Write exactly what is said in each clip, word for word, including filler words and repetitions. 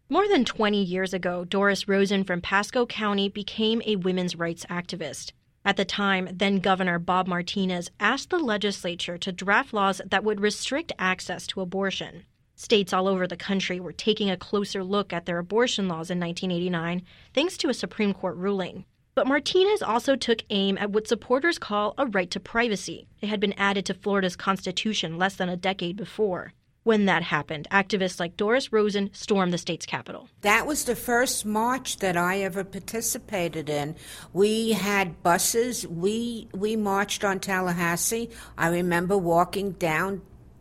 More than twenty years ago, Doris Rosen from Pasco County became a women's rights activist. At the time, then-Governor Bob Martinez asked the legislature to draft laws that would restrict access to abortion. States all over the country were taking a closer look at their abortion laws in nineteen eighty-nine, thanks to a Supreme Court ruling. But Martinez also took aim at what supporters call a right to privacy. It had been added to Florida's Constitution less than a decade before. When that happened, activists like Doris Rosen stormed the state's capitol. That was the first march that I ever participated in. We had buses. We we marched on Tallahassee. I remember walking down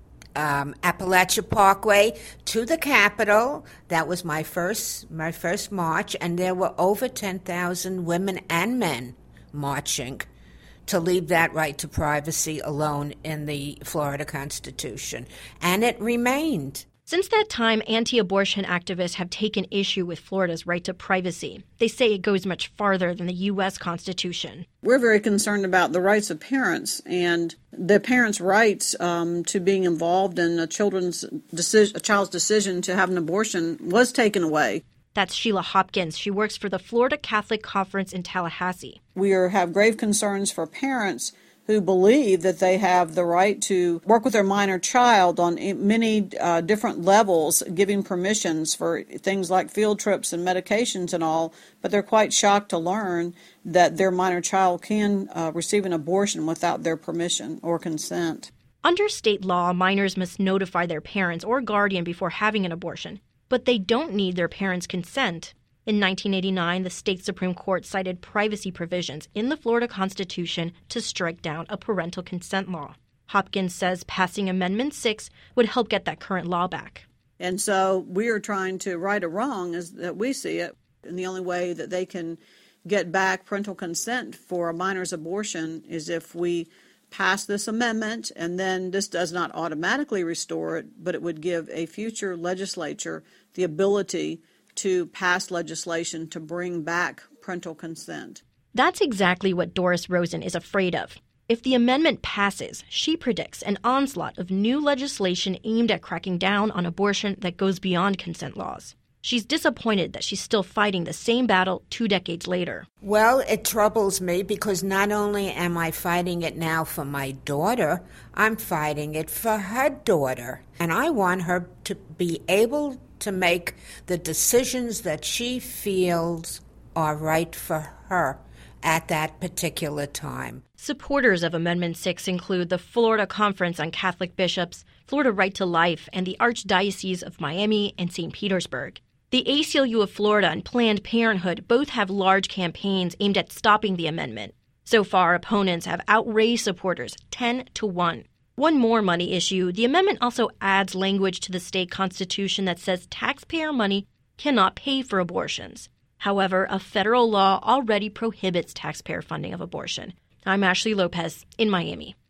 um, Appalachia Parkway to the Capitol. That was my first my first march, and there were over ten thousand women and men marching to leave that right to privacy alone in the Florida Constitution. And it remained. Since that time, anti-abortion activists have taken issue with Florida's right to privacy. They say it goes much farther than the U S Constitution. We're very concerned about the rights of parents and the parents' rights um, to being involved in a children's decision, a child's decision to have an abortion was taken away. That's Sheila Hopkins. She works for the Florida Catholic Conference in Tallahassee. We are, have grave concerns for parents who believe that they have the right to work with their minor child on many uh, different levels, giving permissions for things like field trips and medications and all, but they're quite shocked to learn that their minor child can uh, receive an abortion without their permission or consent. Under state law, minors must notify their parents or guardian before having an abortion, but they don't need their parents' consent. In nineteen eighty-nine, the state Supreme Court cited privacy provisions in the Florida Constitution to strike down a parental consent law. Hopkins says passing Amendment six would help get that current law back. And so we are trying to right a wrong as that we see it. And the only way that they can get back parental consent for a minor's abortion is if we pass this amendment, and then this does not automatically restore it, but it would give a future legislature the ability to pass legislation to bring back parental consent. That's exactly what Doris Rosen is afraid of. If the amendment passes, she predicts an onslaught of new legislation aimed at cracking down on abortion that goes beyond consent laws. She's disappointed that she's still fighting the same battle two decades later. Well, it troubles me because not only am I fighting it now for my daughter, I'm fighting it for her daughter. And I want her to be able to make the decisions that she feels are right for her at that particular time. Supporters of Amendment six include the Florida Conference on Catholic Bishops, Florida Right to Life, and the Archdiocese of Miami and Saint Petersburg. The A C L U of Florida and Planned Parenthood both have large campaigns aimed at stopping the amendment. So far, opponents have outraised supporters ten to one. One more money issue, the amendment also adds language to the state constitution that says taxpayer money cannot pay for abortions. However, a federal law already prohibits taxpayer funding of abortion. I'm Ashley Lopez in Miami.